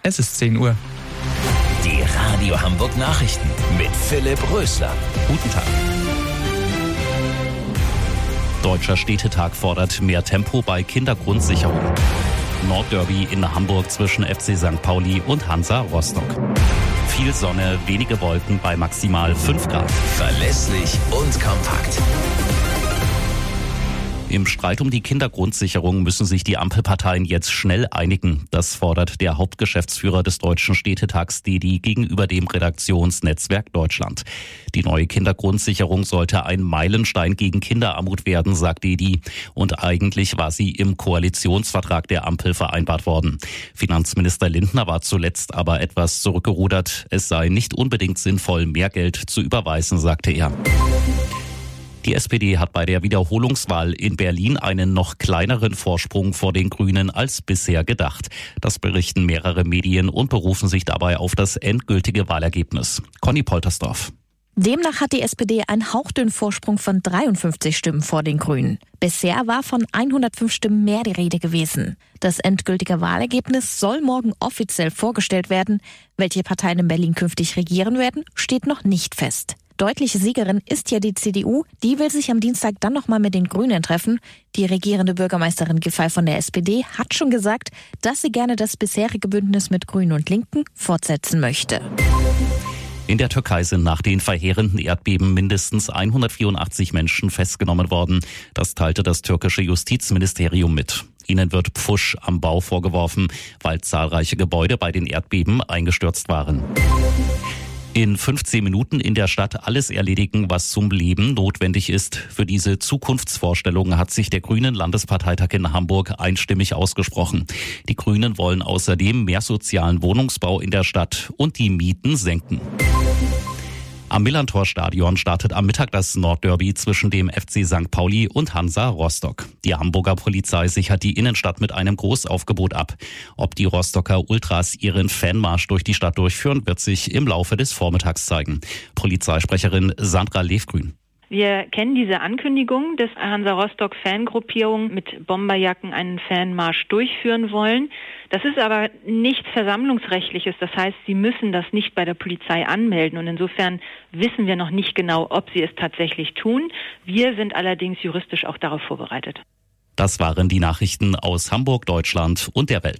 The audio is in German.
Es ist 10 Uhr. Die Radio Hamburg Nachrichten mit Philipp Rösler. Guten Tag. Deutscher Städtetag fordert mehr Tempo bei Kindergrundsicherung. Nordderby in Hamburg zwischen FC St. Pauli und Hansa Rostock. Viel Sonne, wenige Wolken bei maximal 5 Grad. Verlässlich und kompakt. Im Streit um die Kindergrundsicherung müssen sich die Ampelparteien jetzt schnell einigen. Das fordert der Hauptgeschäftsführer des Deutschen Städtetags DEDI gegenüber dem Redaktionsnetzwerk Deutschland. Die neue Kindergrundsicherung sollte ein Meilenstein gegen Kinderarmut werden, sagt DEDI. Und eigentlich war sie im Koalitionsvertrag der Ampel vereinbart worden. Finanzminister Lindner war zuletzt aber etwas zurückgerudert. Es sei nicht unbedingt sinnvoll, mehr Geld zu überweisen, sagte er. Die SPD hat bei der Wiederholungswahl in Berlin einen noch kleineren Vorsprung vor den Grünen als bisher gedacht. Das berichten mehrere Medien und berufen sich dabei auf das endgültige Wahlergebnis. Conny Poltersdorf. Demnach hat die SPD einen hauchdünnen Vorsprung von 53 Stimmen vor den Grünen. Bisher war von 105 Stimmen mehr die Rede gewesen. Das endgültige Wahlergebnis soll morgen offiziell vorgestellt werden. Welche Parteien in Berlin künftig regieren werden, steht noch nicht fest. Deutliche Siegerin ist ja die CDU. Die will sich am Dienstag dann nochmal mit den Grünen treffen. Die regierende Bürgermeisterin Giffey von der SPD hat schon gesagt, dass sie gerne das bisherige Bündnis mit Grünen und Linken fortsetzen möchte. In der Türkei sind nach den verheerenden Erdbeben mindestens 184 Menschen festgenommen worden. Das teilte das türkische Justizministerium mit. Ihnen wird Pfusch am Bau vorgeworfen, weil zahlreiche Gebäude bei den Erdbeben eingestürzt waren. In 15 Minuten in der Stadt alles erledigen, was zum Leben notwendig ist. Für diese Zukunftsvorstellung hat sich der Grünen Landesparteitag in Hamburg einstimmig ausgesprochen. Die Grünen wollen außerdem mehr sozialen Wohnungsbau in der Stadt und die Mieten senken. Am Millerntor-Stadion startet am Mittag das Nordderby zwischen dem FC St. Pauli und Hansa Rostock. Die Hamburger Polizei sichert die Innenstadt mit einem Großaufgebot ab. Ob die Rostocker Ultras ihren Fanmarsch durch die Stadt durchführen, wird sich im Laufe des Vormittags zeigen. Polizeisprecherin Sandra Levgrün. Wir kennen diese Ankündigung, dass Hansa Rostock Fangruppierungen mit Bomberjacken einen Fanmarsch durchführen wollen. Das ist aber nichts Versammlungsrechtliches. Das heißt, sie müssen das nicht bei der Polizei anmelden. Und insofern wissen wir noch nicht genau, ob sie es tatsächlich tun. Wir sind allerdings juristisch auch darauf vorbereitet. Das waren die Nachrichten aus Hamburg, Deutschland und der Welt.